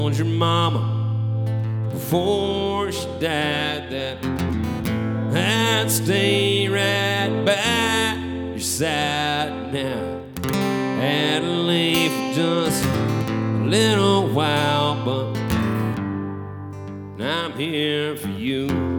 told your mama before she died that I'd stay right by your side now. Had to leave for just a little while, but I'm here for you.